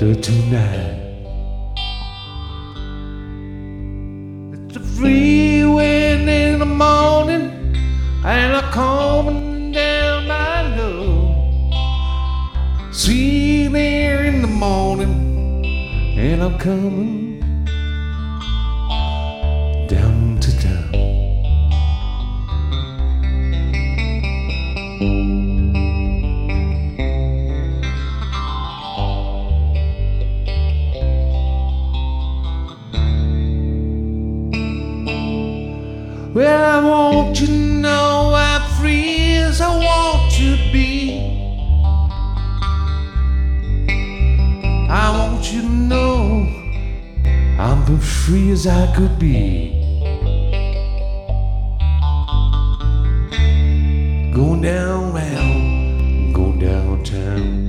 tonight. It's a free wind in the morning, and I'm coming down my love. Sweet air in the morning, and I'm coming down to town. Well, I want you to know I'm free as I want to be. I want you to know I'm as free as I could be. Going downtown.